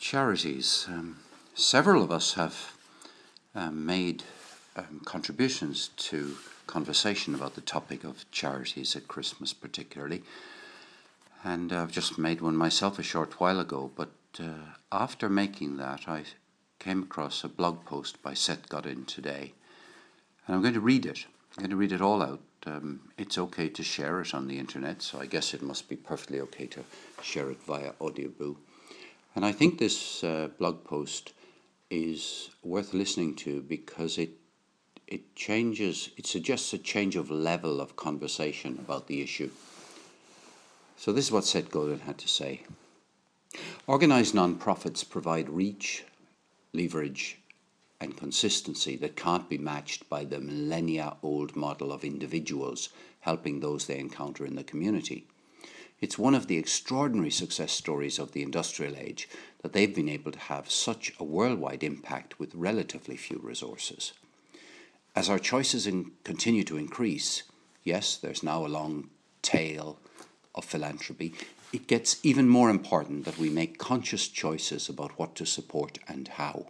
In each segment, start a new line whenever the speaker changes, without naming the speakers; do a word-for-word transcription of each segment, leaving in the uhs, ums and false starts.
charities. Um, several of us have um, made um, contributions to conversation about the topic of charities at Christmas particularly. And I've just made one myself a short while ago, but uh, after making that I came across a blog post by Seth Godin today, and I'm going to read it. I'm going to read it all out. Um, it's okay to share it on the internet, so I guess it must be perfectly okay to share it via Audioboo. And I think this uh, blog post is worth listening to because it it changes, it suggests a change of level of conversation about the issue. So this is what Seth Godin had to say. Organised non-profits provide reach, leverage and consistency that can't be matched by the millennia-old model of individuals helping those they encounter in the community. It's one of the extraordinary success stories of the industrial age that they've been able to have such a worldwide impact with relatively few resources. As our choices in continue to increase, yes, there's now a long tail of philanthropy, it gets even more important that we make conscious choices about what to support and how.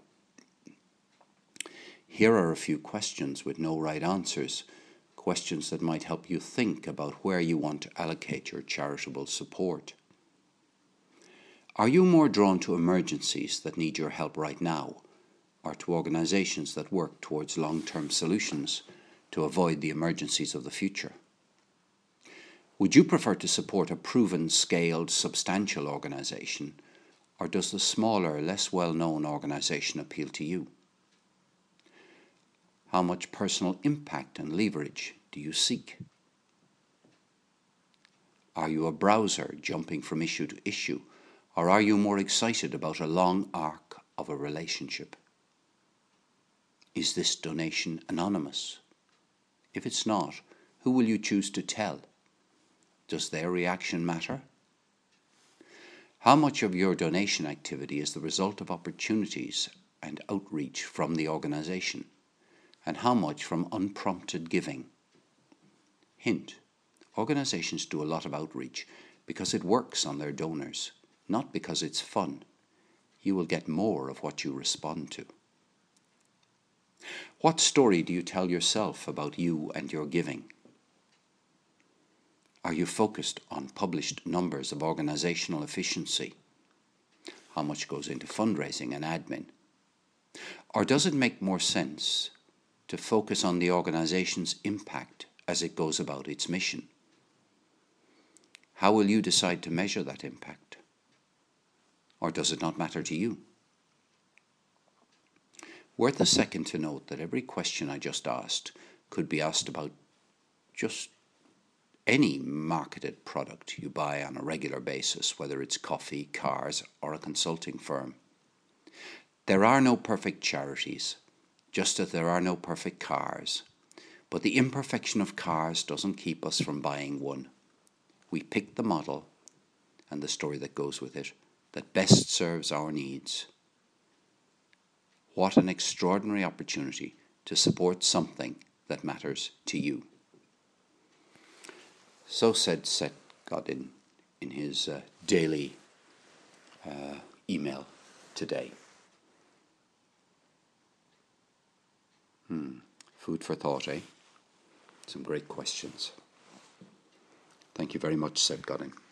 Here are a few questions with no right answers, questions that might help you think about where you want to allocate your charitable support. Are you more drawn to emergencies that need your help right now, or to organisations that work towards long-term solutions to avoid the emergencies of the future? Would you prefer to support a proven, scaled, substantial organisation, or does the smaller, less well-known organisation appeal to you? How much personal impact and leverage do you seek? Are you a browser jumping from issue to issue, or are you more excited about a long arc of a relationship? Is this donation anonymous? If it's not, who will you choose to tell? Does their reaction matter? How much of your donation activity is the result of opportunities and outreach from the organisation, and how much from unprompted giving? Hint: organisations do a lot of outreach because it works on their donors, not because it's fun. You will get more of what you respond to. What story do you tell yourself about you and your giving? Are you focused on published numbers of organisational efficiency? How much goes into fundraising and admin? Or does it make more sense to focus on the organisation's impact as it goes about its mission? How will you decide to measure that impact? Or does it not matter to you? Worth a second to note that every question I just asked could be asked about just any marketed product you buy on a regular basis, whether it's coffee, cars, or a consulting firm. There are no perfect charities, just as there are no perfect cars. But the imperfection of cars doesn't keep us from buying one. We pick the model and the story that goes with it that best serves our needs. What an extraordinary opportunity to support something that matters to you. So said Seth Godin in his uh, daily uh, email today. Hmm. Food for thought, eh? Some great questions. Thank you very much, Seth Godin.